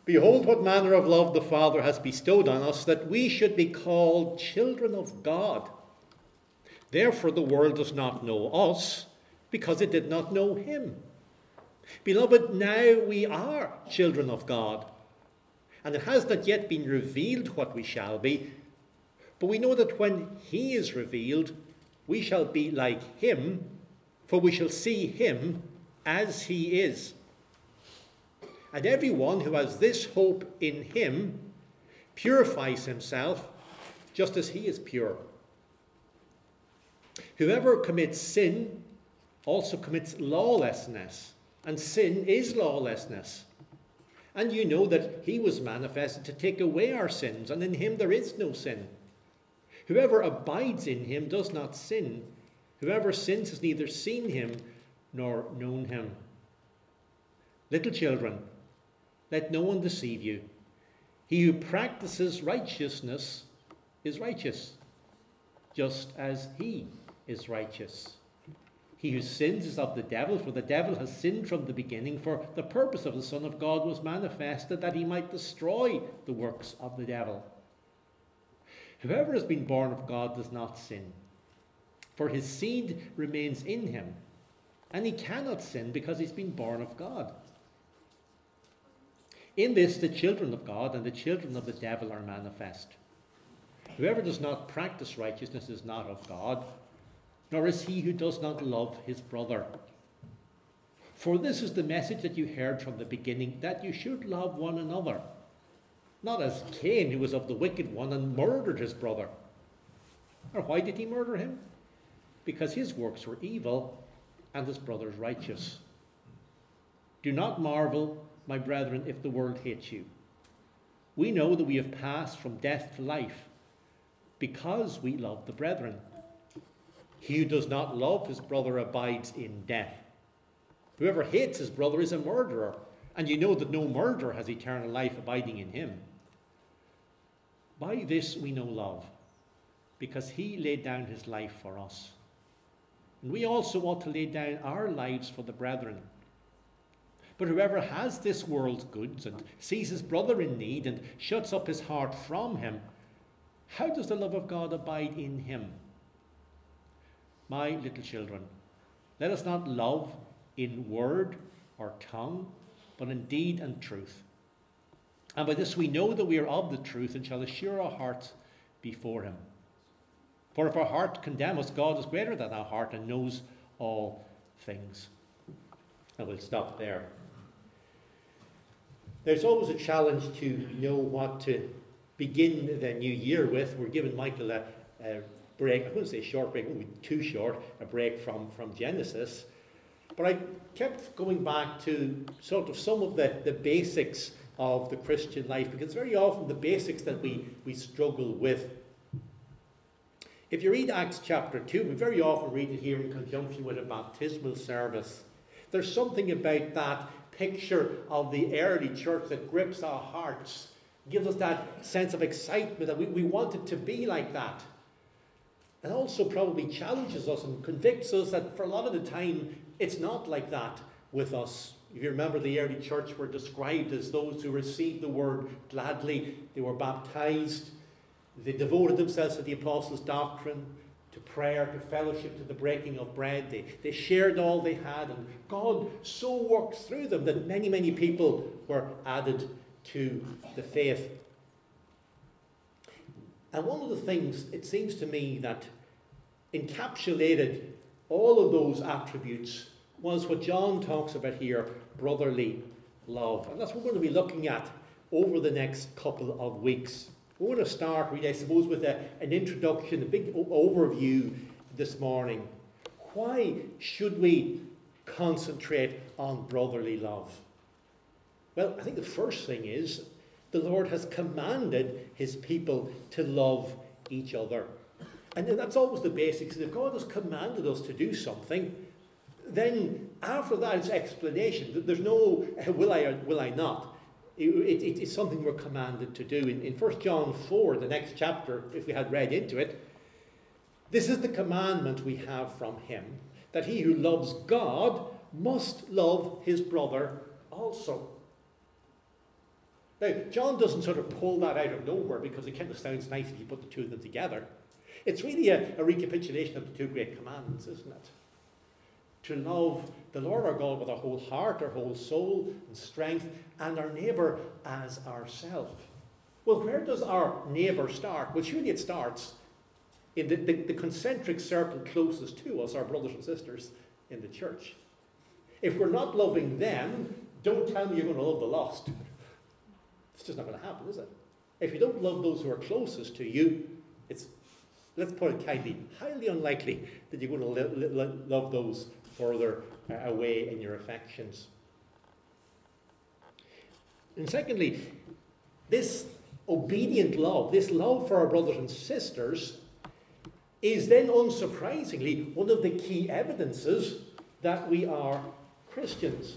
Behold what manner of love the Father has bestowed on us, that we should be called children of God. Therefore the world does not know us, because it did not know him. Beloved, now we are children of God, and it has not yet been revealed what we shall be, but we know that when he is revealed, we shall be like him, for we shall see him as he is. And everyone who has this hope in him purifies himself just as he is pure. Whoever commits sin also commits lawlessness, and sin is lawlessness. And you know that he was manifested to take away our sins, and in him there is no sin. Whoever abides in him does not sin. Whoever sins has neither seen him nor known him. Little children, let no one deceive you. He who practices righteousness is righteous, just as he is righteous. He who sins is of the devil, for the devil has sinned from the beginning, for the purpose of the Son of God was manifested that he might destroy the works of the devil. Whoever has been born of God does not sin, for his seed remains in him, and he cannot sin because he's been born of God. In this, the children of God and the children of the devil are manifest. Whoever does not practice righteousness is not of God, nor is he who does not love his brother. For this is the message that you heard from the beginning, that you should love one another, not as Cain, who was of the wicked one and murdered his brother. Or why did he murder him? Because his works were evil and his brother's righteous. Do not marvel, my brethren, if the world hates you. We know that we have passed from death to life, because we love the brethren. He who does not love his brother abides in death. Whoever hates his brother is a murderer, and you know that no murderer has eternal life abiding in him. By this we know love, because he laid down his life for us. And we also ought to lay down our lives for the brethren. But whoever has this world's goods and sees his brother in need and shuts up his heart from him, how does the love of God abide in him? My little children, let us not love in word or tongue, but in deed and truth. And by this we know that we are of the truth and shall assure our hearts before him. For if our heart condemn us, God is greater than our heart and knows all things. And we'll stop there. There's always a challenge to know what to begin the new year with. We're giving Michael a break. I wouldn't say short break, it wouldn't be too short, a break from Genesis. But I kept going back to sort of some of the basics of the Christian life, because very often the basics that we struggle with. If you read Acts chapter 2, we very often read it here in conjunction with a baptismal service. There's something about that picture of the early church that grips our hearts, gives us that sense of excitement that we want it to be like that. And also probably challenges us and convicts us that for a lot of the time it's not like that with us. If you remember, the early church were described as those who received the word gladly. They were baptized. They devoted themselves to the apostles' doctrine, to prayer, to fellowship, to the breaking of bread. They shared all they had, and God so worked through them that many, many people were added to the faith. And one of the things, it seems to me, that encapsulated all of those attributes was what John talks about here, brotherly love. And that's what we're going to be looking at over the next couple of weeks. We're going to start, really, I suppose, with an introduction, a big overview this morning. Why should we concentrate on brotherly love? Well, I think the first thing is the Lord has commanded his people to love each other. And that's always the basics. If God has commanded us to do something, then after that it's explanation. There's no will I or will I not. It's something we're commanded to do. In 1 John 4, the next chapter, if we had read into it, this is the commandment we have from him, that he who loves God must love his brother also. Now, John doesn't sort of pull that out of nowhere because it kind of sounds nice if you put the two of them together. It's really a recapitulation of the two great commandments, isn't it? To love the Lord our God with our whole heart, our whole soul and strength, and our neighbour as ourselves. Well, where does our neighbour start? Well, surely it starts in the concentric circle closest to us, our brothers and sisters in the church. If we're not loving them, don't tell me you're going to love the lost. It's just not going to happen, is it? If you don't love those who are closest to you, it's, let's put it kindly, highly unlikely that you're going to love those further away in your affections. And secondly, this obedient love, this love for our brothers and sisters, is then unsurprisingly one of the key evidences that we are Christians.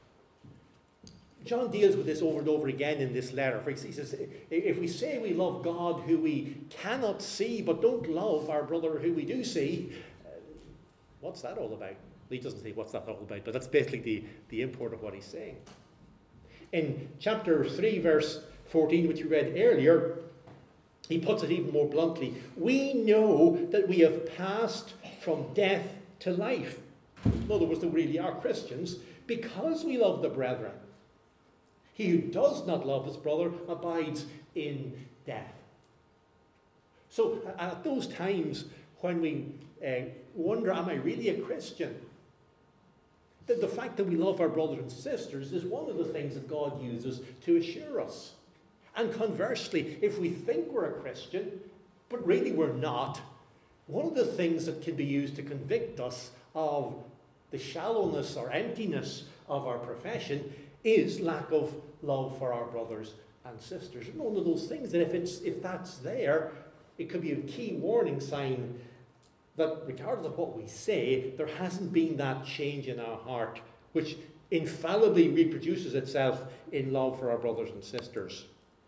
John deals with this over and over again in this letter. He says, if we say we love God who we cannot see, but don't love our brother who we do see, what's that all about? He doesn't say what's that all about, but that's basically the import of what he's saying. In chapter 3, verse 14, which we read earlier, he puts it even more bluntly. We know that we have passed from death to life. In other words, that we really are Christians because we love the brethren. He who does not love his brother abides in death. So at those times when we wonder, am I really a Christian? The fact that we love our brothers and sisters is one of the things that God uses to assure us. And conversely, if we think we're a Christian, but really we're not, one of the things that can be used to convict us of the shallowness or emptiness of our profession is lack of love for our brothers and sisters. And one of those things that if that's there, it could be a key warning sign that regardless of what we say, there hasn't been that change in our heart, which infallibly reproduces itself in love for our brothers and sisters.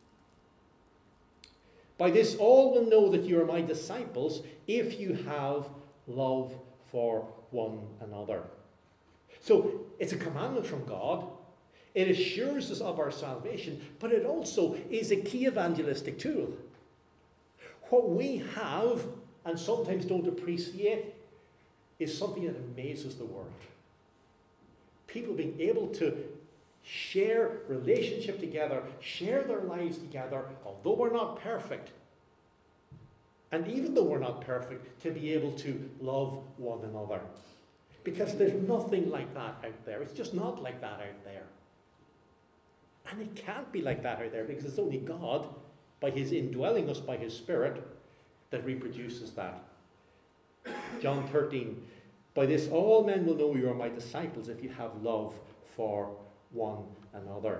By this all will know that you are my disciples if you have love for one another. So it's a commandment from God. It assures us of our salvation, but it also is a key evangelistic tool. What we have and sometimes don't appreciate is something that amazes the world. People being able to share relationship together, share their lives together, although we're not perfect. And even though we're not perfect, to be able to love one another. Because there's nothing like that out there. It's just not like that out there. And it can't be like that out there because it's only God, by his indwelling us by his Spirit, that reproduces that. John 13, by this all men will know you are my disciples if you have love for one another.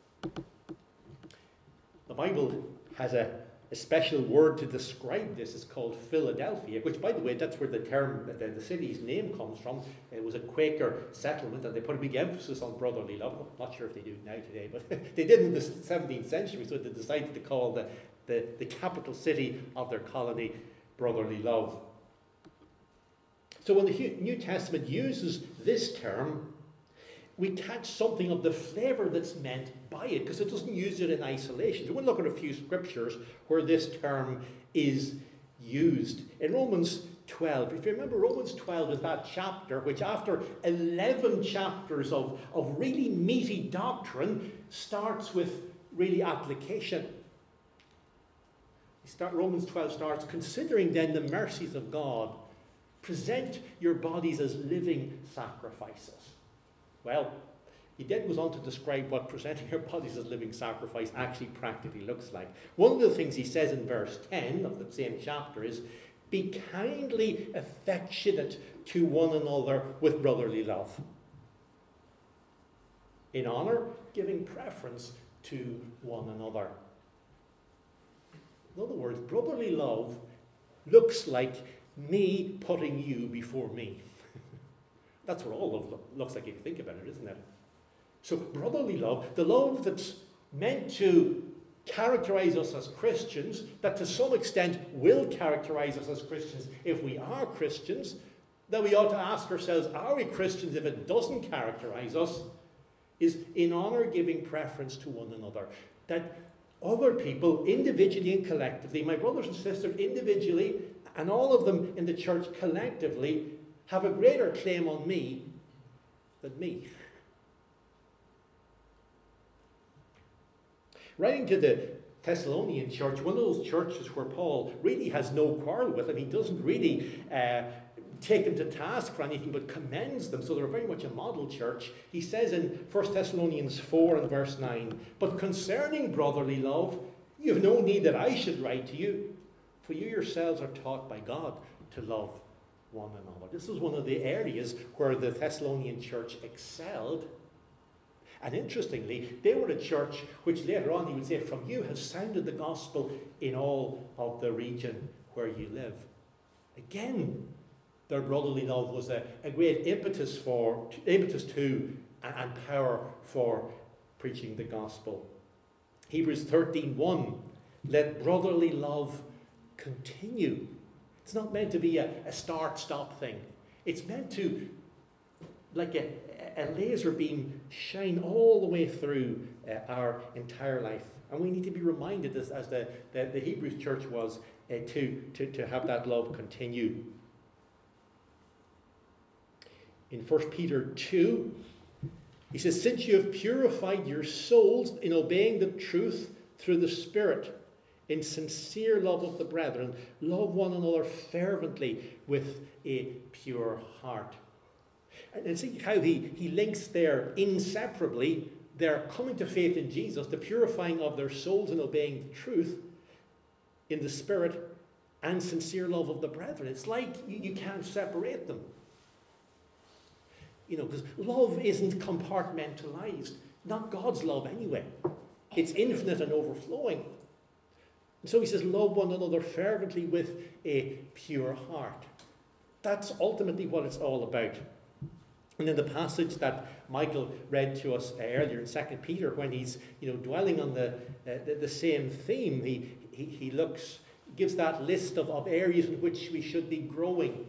The Bible has a special word to describe this. It's called Philadelphia, which, by the way, that's where the term, the city's name comes from. It was a Quaker settlement, and they put a big emphasis on brotherly love. I'm not sure if they do now today, but they did in the 17th century, so they decided to call the capital city of their colony brotherly love. So when the New Testament uses this term, we catch something of the flavour that's meant by it, because it doesn't use it in isolation. So we'll look at a few scriptures where this term is used. In Romans 12, if you remember, Romans 12 is that chapter which, after 11 chapters of really meaty doctrine, starts with really application. Romans 12 starts, considering then the mercies of God, present your bodies as living sacrifices. Well, he then goes on to describe what presenting your bodies as living sacrifice actually practically looks like. One of the things he says in verse 10 of the same chapter is, be kindly affectionate to one another with brotherly love. In honour, giving preference to one another. In other words, brotherly love looks like me putting you before me. That's what all love looks like if you think about it, isn't it? So brotherly love, the love that's meant to characterize us as Christians, that to some extent will characterize us as Christians if we are Christians, that we ought to ask ourselves, are we Christians if it doesn't characterize us? is in honour giving preference to one another. That other people, individually and collectively, my brothers and sisters individually, and all of them in the church collectively, have a greater claim on me than me. Writing to the Thessalonian church, one of those churches where Paul really has no quarrel with them, he doesn't really take them to task for anything but commends them, so they're very much a model church. He says in 1 Thessalonians 4 and verse 9, "But concerning brotherly love, you have no need that I should write to you, for you yourselves are taught by God to love one another." This was one of the areas where the Thessalonian church excelled. And interestingly, they were a church which later on he would say, "From you has sounded the gospel in all of the region where you live." Again, their brotherly love was a great impetus to and power for preaching the gospel. Hebrews 13:1, "Let brotherly love continue." It's not meant to be a start-stop thing. It's meant to, like a laser beam, shine all the way through our entire life. And we need to be reminded, as the Hebrews church was, to have that love continue. In 1 Peter 2, he says, "Since you have purified your souls in obeying the truth through the Spirit, in sincere love of the brethren, love one another fervently with a pure heart." And see how he links there inseparably their coming to faith in Jesus, the purifying of their souls and obeying the truth in the Spirit, and sincere love of the brethren. It's like you can't separate them. You know, because love isn't compartmentalized. Not God's love anyway. It's infinite and overflowing. And so he says, love one another fervently with a pure heart. That's ultimately what it's all about. And in the passage that Michael read to us earlier in 2 Peter, when he's dwelling on the same theme, he gives that list of areas in which we should be growing.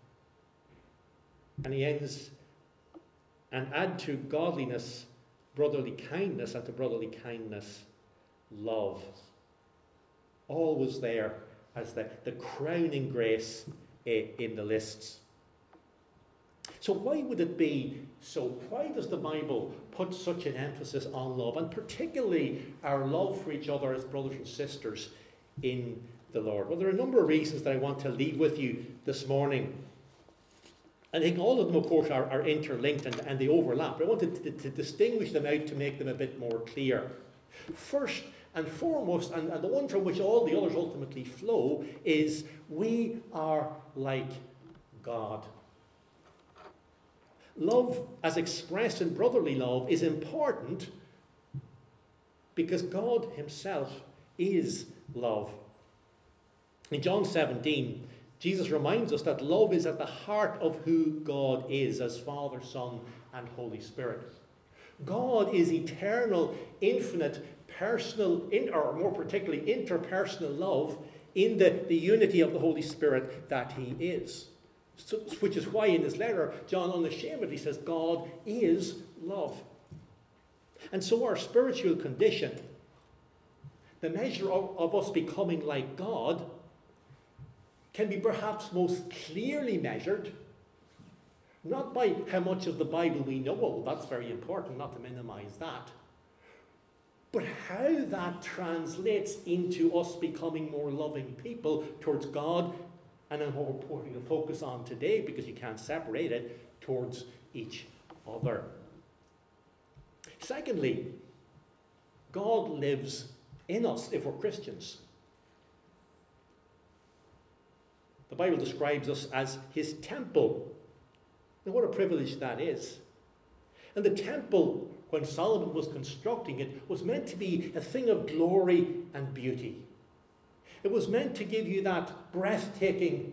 And he ends, "And add to godliness brotherly kindness, and to brotherly kindness love." Always there as the crowning grace in the lists. So why would it be so? Why does the Bible put such an emphasis on love, and particularly our love for each other as brothers and sisters in the Lord? Well, there are a number of reasons that I want to leave with you this morning. I think all of them, of course, are interlinked and they overlap. But I wanted to distinguish them out to make them a bit more clear. First and foremost, and the one from which all the others ultimately flow, is we are like God. Love, as expressed in brotherly love, is important because God himself is love. In John 17, Jesus reminds us that love is at the heart of who God is as Father, Son, and Holy Spirit. God is eternal, infinite, personal, or more particularly interpersonal love in the unity of the Holy Spirit that he is. So, which is why in his letter, John unashamedly says God is love. And so our spiritual condition, the measure of us becoming like God, can be perhaps most clearly measured, not by how much of the Bible we know, well, that's very important, not to minimize that, but how that translates into us becoming more loving people towards God, and then what we're putting a focus on today, because you can't separate it, towards each other. Secondly, God lives in us if we're Christians. The Bible describes us as his temple. Now, what a privilege that is. And the temple, when Solomon was constructing it, was meant to be a thing of glory and beauty. It was meant to give you that breathtaking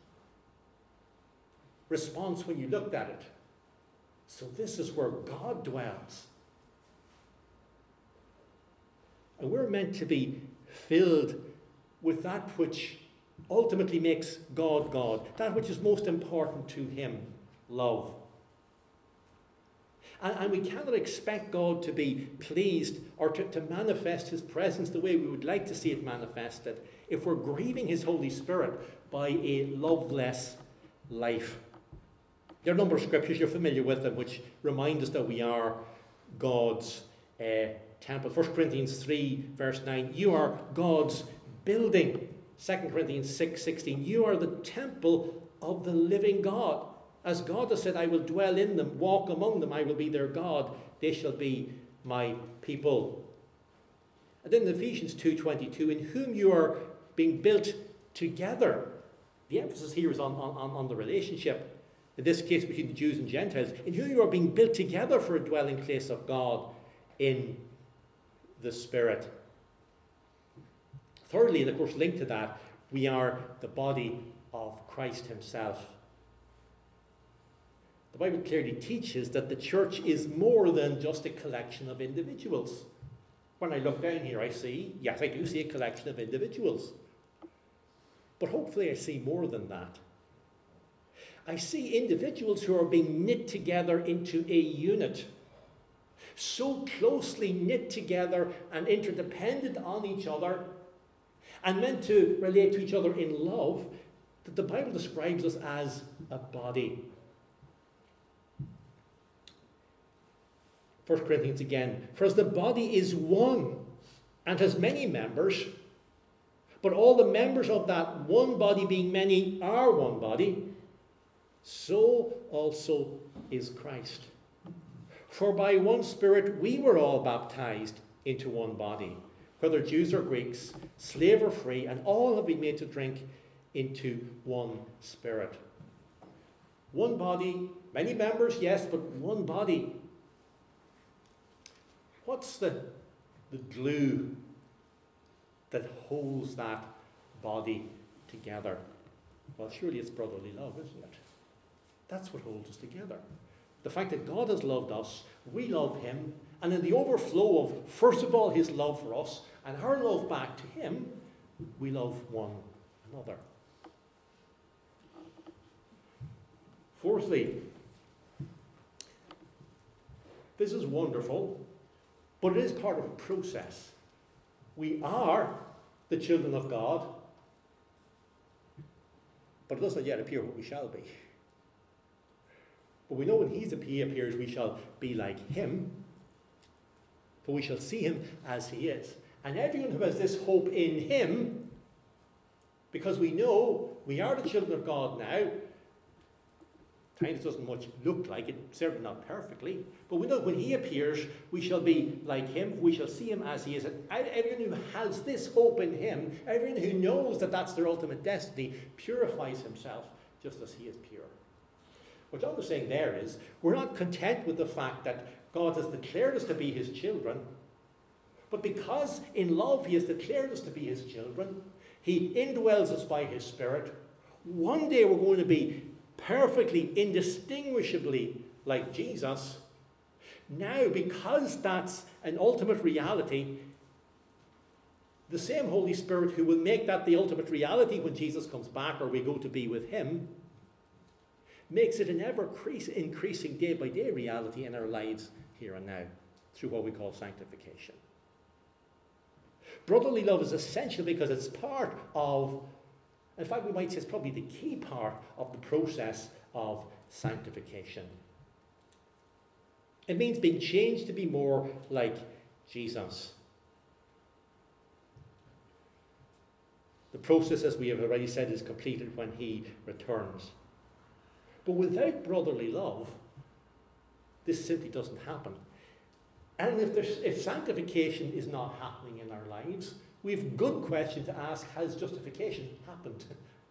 response when you looked at it. So this is where God dwells. And we're meant to be filled with that which ultimately makes God God, that which is most important to him, love. And we cannot expect God to be pleased or to manifest his presence the way we would like to see it manifested if we're grieving his Holy Spirit by a loveless life. There are a number of scriptures, you're familiar with them, which remind us that we are God's temple. 1 Corinthians 3, verse 9, you are God's building. 2 Corinthians 6:16, you are the temple of the living God. As God has said, I will dwell in them, walk among them, I will be their God, they shall be my people. And then in Ephesians 2:22, in whom you are being built together. The emphasis here is on the relationship, in this case between the Jews and Gentiles, in whom you are being built together for a dwelling place of God in the Spirit. Thirdly, and of course linked to that, we are the body of Christ himself. The Bible clearly teaches that the church is more than just a collection of individuals. When I look down here, I see, yes, I do see a collection of individuals. But hopefully I see more than that. I see individuals who are being knit together into a unit. So closely knit together and interdependent on each other and meant to relate to each other in love that the Bible describes us as a body. 1 Corinthians again, for as the body is one and has many members, but all the members of that one body being many are one body, so also is Christ. For by one Spirit we were all baptized into one body, whether Jews or Greeks, slave or free, and all have been made to drink into one Spirit. One body, many members, yes, but one body. What's the glue that holds that body together? Well, surely it's brotherly love, isn't it? That's what holds us together. The fact that God has loved us, we love him, and in the overflow of, first of all, his love for us, and our love back to him, we love one another. Fourthly, this is wonderful, but it is part of a process. We are the children of God, but it doesn't yet appear what we shall be. But we know when he appears, we shall be like him, for we shall see him as he is. And everyone who has this hope in him, because we know we are the children of God now, times doesn't much look like it, certainly not perfectly, but we know when he appears, we shall be like him, we shall see him as he is. And everyone who has this hope in him, everyone who knows that that's their ultimate destiny, purifies himself just as he is pure. What John was saying there is, we're not content with the fact that God has declared us to be his children, but because in love he has declared us to be his children, he indwells us by his Spirit. One day we're going to be perfectly, indistinguishably like Jesus. Now, because that's an ultimate reality, the same Holy Spirit who will make that the ultimate reality when Jesus comes back or we go to be with him, makes it an ever-increasing day-by-day reality in our lives here and now through what we call sanctification. Brotherly love is essential because it's part of, in fact we might say it's probably the key part of the process of sanctification. It means being changed to be more like Jesus. The process, as we have already said, is completed when he returns. But without brotherly love, this simply doesn't happen. And if sanctification is not happening in our lives, we have a good question to ask: has justification happened?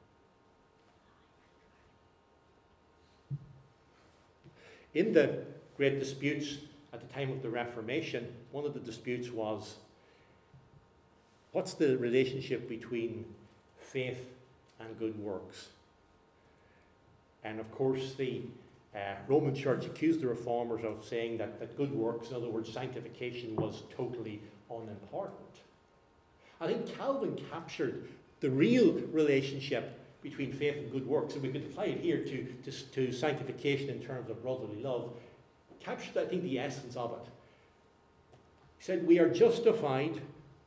In the great disputes at the time of the Reformation, one of the disputes was, what's the relationship between faith and good works? And of course, the Roman Church accused the Reformers of saying that good works, in other words, sanctification, was totally unimportant. I think Calvin captured the real relationship between faith and good works, and we could apply it here to sanctification in terms of brotherly love. captured, I think, the essence of it. He said, we are justified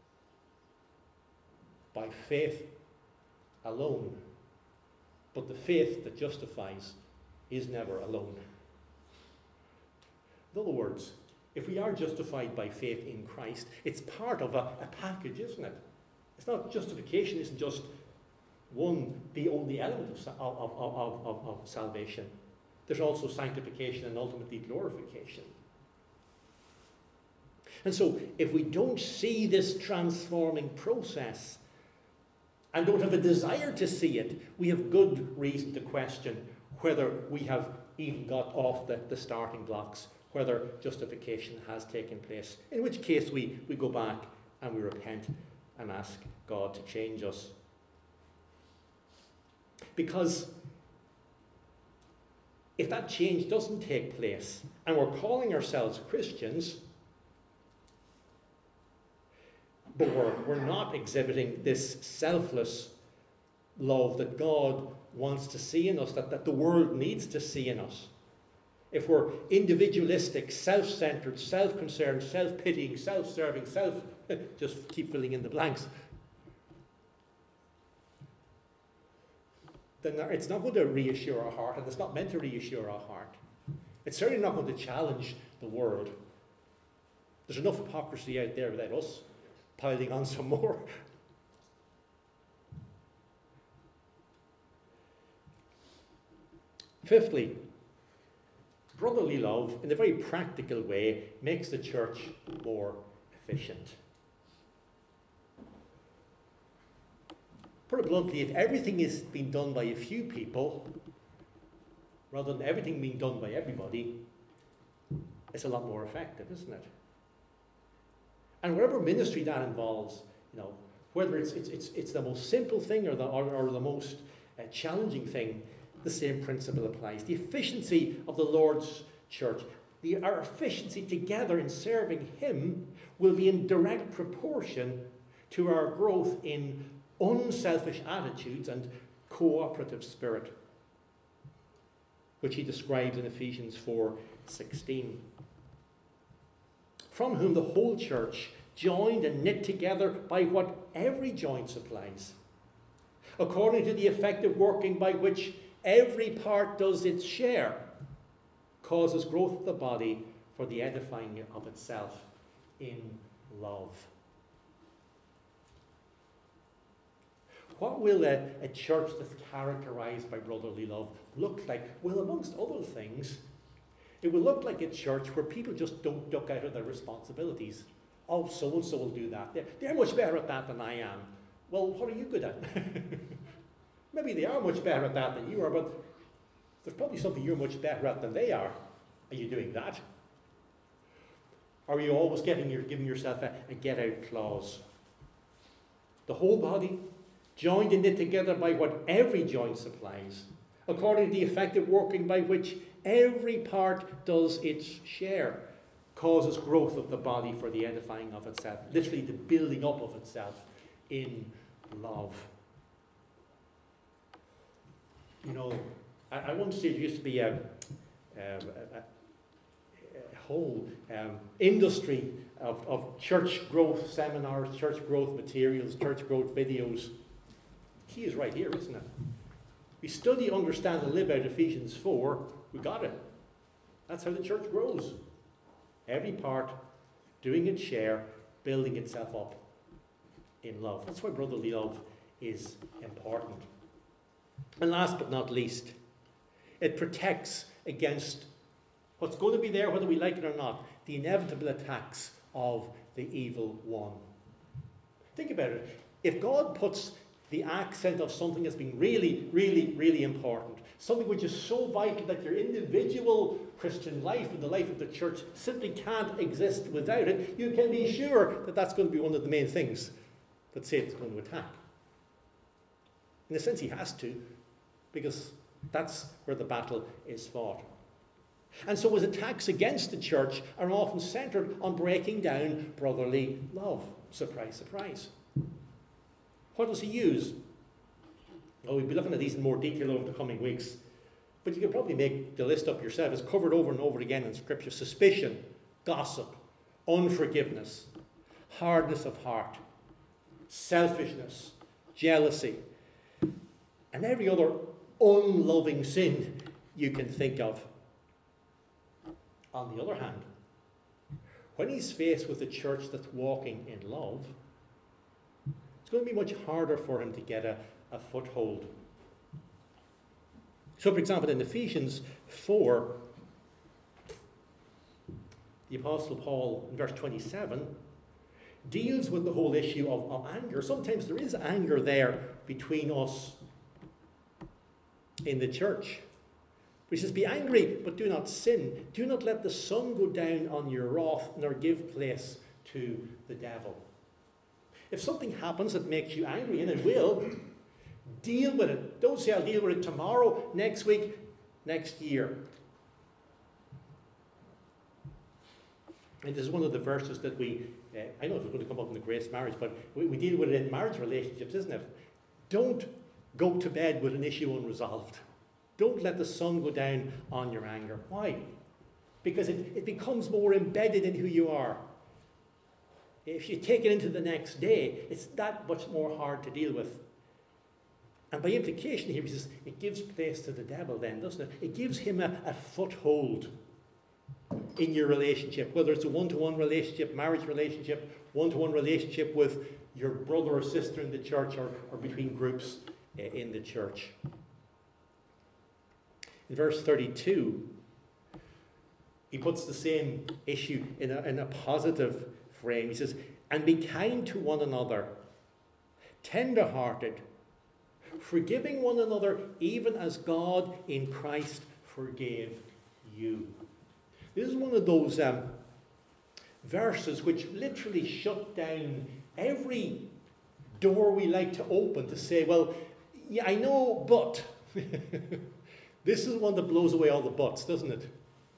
by faith alone. But the faith that justifies is never alone. In other words, if we are justified by faith in Christ, it's part of a package, isn't it? It's not justification, isn't just the only element of salvation. There's also sanctification and ultimately glorification. And so, if we don't see this transforming process and don't have a desire to see it, we have good reason to question whether we have even got off the starting blocks, whether justification has taken place, in which case we go back and we repent and ask God to change us. Because if that change doesn't take place and we're calling ourselves Christians, but we're not exhibiting this selfless love that God wants to see in us, that the world needs to see in us. If we're individualistic, self-centered, self-concerned, self-pitying, self-serving, just keep filling in the blanks, then it's not going to reassure our heart, and it's not meant to reassure our heart. It's certainly not going to challenge the world. There's enough hypocrisy out there without us piling on some more. Fifthly, brotherly love, in a very practical way, makes the church more efficient. Put it bluntly, if everything is being done by a few people, rather than everything being done by everybody, it's a lot more effective, isn't it? And whatever ministry that involves, whether it's the most simple thing or the most challenging thing, the same principle applies. The efficiency of the Lord's church, our efficiency together in serving Him, will be in direct proportion to our growth in unselfish attitudes and cooperative spirit, which he describes in Ephesians 4:16. From whom the whole church, joined and knit together by what every joint supplies, according to the effective working by which every part does its share, causes growth of the body for the edifying of itself in love. What will a church that's characterized by brotherly love look like? Well, amongst other things, it will look like a church where people just don't duck out of their responsibilities. Oh, so-and-so will do that. They're much better at that than I am. Well, what are you good at? Maybe they are much better at that than you are, but there's probably something you're much better at than they are. Are you doing that? Are you always giving yourself a get-out clause? The whole body, joined and knit together by what every joint supplies, according to the effective working by which every part does its share, causes growth of the body for the edifying of itself, literally the building up of itself in love. I once said there used to be a whole industry of church growth seminars, church growth materials, church growth videos. The key is right here, isn't it? We study, understand, and live out Ephesians 4. We got it. That's how the church grows. Every part doing its share, building itself up in love. That's why brotherly love is important. And last but not least, it protects against what's going to be there, whether we like it or not, the inevitable attacks of the evil one. Think about it. If God puts the accent of something that's been really, really, really important, something which is so vital that your individual Christian life and the life of the church simply can't exist without it, you can be sure that that's going to be one of the main things that Satan's going to attack. In a sense, he has to, because that's where the battle is fought. And so his attacks against the church are often centered on breaking down brotherly love. Surprise, surprise. What does he use? Well, we'll be looking at these in more detail over the coming weeks. But you can probably make the list up yourself. It's covered over and over again in Scripture. Suspicion, gossip, unforgiveness, hardness of heart, selfishness, jealousy, and every other unloving sin you can think of. On the other hand, when he's faced with a church that's walking in love, it's going to be much harder for him to get a foothold. So, for example, in Ephesians 4, the Apostle Paul, in verse 27, deals with the whole issue of anger. Sometimes there is anger there between us in the church. He says, be angry, but do not sin. Do not let the sun go down on your wrath, nor give place to the devil. If something happens that makes you angry, and it will, deal with it. Don't say, I'll deal with it tomorrow, next week, next year. And this is one of the verses that we, I don't know if it's going to come up in the Grace Marriage, but we deal with it in marriage relationships, isn't it? Don't go to bed with an issue unresolved. Don't let the sun go down on your anger. Why? Because it becomes more embedded in who you are. If you take it into the next day, it's that much more hard to deal with. And by implication here, he says, it gives place to the devil then, doesn't it? It gives him a foothold in your relationship, whether it's a one-to-one relationship, marriage relationship, one-to-one relationship with your brother or sister in the church, or between groups in the church. In verse 32, he puts the same issue in a positive frame. He says, and be kind to one another, tender-hearted, forgiving one another, even as God in Christ forgave you. This is one of those verses which literally shut down every door we like to open to say, well, yeah, I know, but... This is one that blows away all the buts, doesn't it?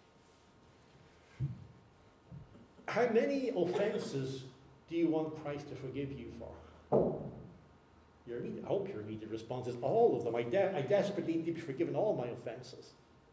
How many offences do you want Christ to forgive you for? I hope your immediate response is all of them. I desperately need to be forgiven all my offences.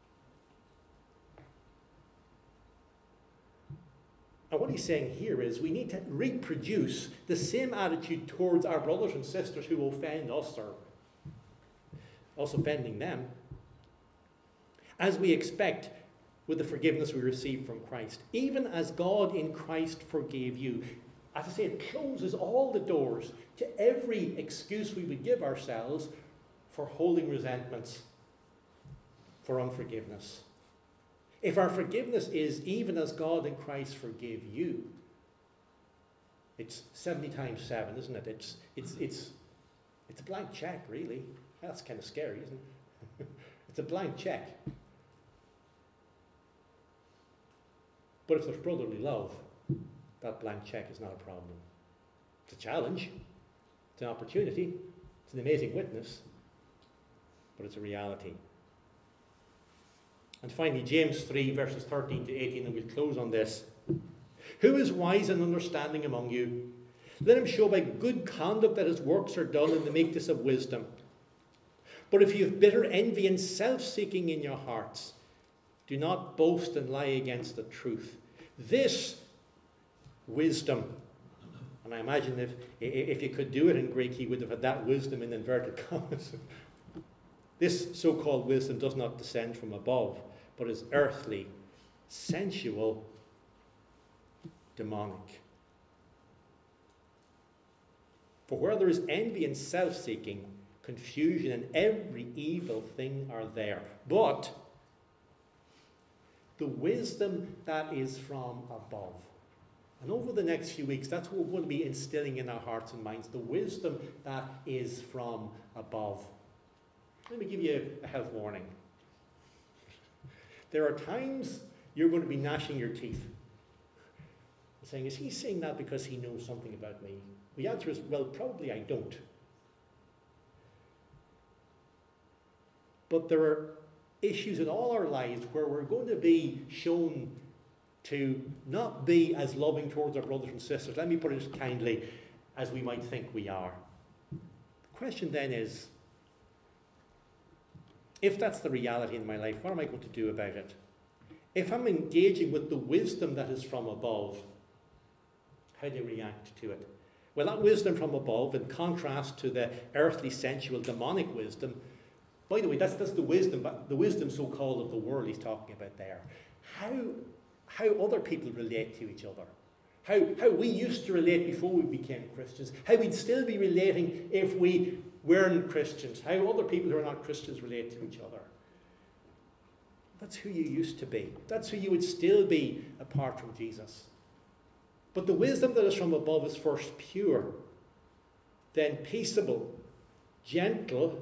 And what he's saying here is we need to reproduce the same attitude towards our brothers and sisters who offend us or us offending them, as we expect with the forgiveness we receive from Christ. Even as God in Christ forgave you. As I say, it closes all the doors to every excuse we would give ourselves for holding resentments, for unforgiveness. If our forgiveness is even as God in Christ forgave you, it's 70 times 7, isn't it? It's a blank check, really. That's kind of scary, isn't it? It's a blank check. But if there's brotherly love, that blank check is not a problem. It's a challenge. It's an opportunity. It's an amazing witness. But it's a reality. And finally, James 3, verses 13 to 18, and we'll close on this. Who is wise and understanding among you? Let him show by good conduct that his works are done in the meekness of wisdom. But if you have bitter envy and self-seeking in your hearts, do not boast and lie against the truth. This wisdom, and I imagine if you could do it in Greek, he would have had that wisdom in inverted commas. This so-called wisdom does not descend from above, but is earthly, sensual, demonic. For where there is envy and self-seeking, confusion and every evil thing are there. But the wisdom that is from above. And over the next few weeks, that's what we're going to be instilling in our hearts and minds. The wisdom that is from above. Let me give you a health warning. There are times you're going to be gnashing your teeth. Saying, is he saying that because he knows something about me? The answer is, well, probably I don't. But there are issues in all our lives where we're going to be shown to not be as loving towards our brothers and sisters, let me put it as kindly, as we might think we are. The question then is, if that's the reality in my life, what am I going to do about it? If I'm engaging with the wisdom that is from above, how do I react to it? Well, that wisdom from above, in contrast to the earthly, sensual, demonic wisdom, by the way, that's the wisdom so-called of the world he's talking about there. How other people relate to each other. How we used to relate before we became Christians. How we'd still be relating if we weren't Christians. How other people who are not Christians relate to each other. That's who you used to be. That's who you would still be apart from Jesus. But the wisdom that is from above is first pure, then peaceable, gentle,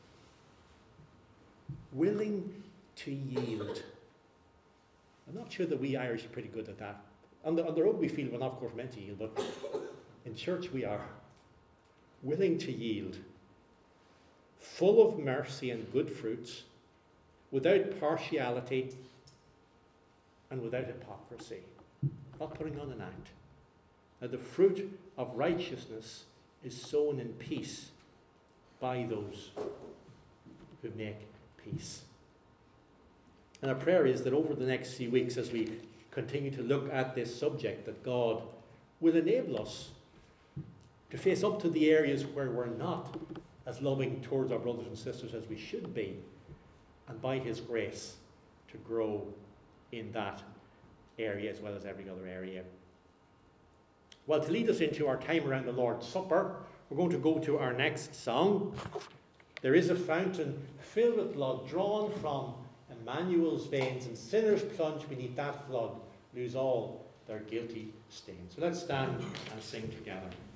willing to yield. I'm not sure that we Irish are pretty good at that. On the rugby field, we're not, of course, meant to yield, but in church we are. Willing to yield. Full of mercy and good fruits, without partiality and without hypocrisy. Not putting on an act. Now the fruit of righteousness is sown in peace by those who make peace. And our prayer is that over the next few weeks, as we continue to look at this subject, that God will enable us to face up to the areas where we're not as loving towards our brothers and sisters as we should be, and by his grace to grow in that area as well as every other area. Well, to lead us into our time around the Lord's Supper, we're going to go to our next song. There is a fountain filled with blood drawn from Emmanuel's veins, and sinners plunge beneath that flood lose all their guilty stains. So let's stand and sing together.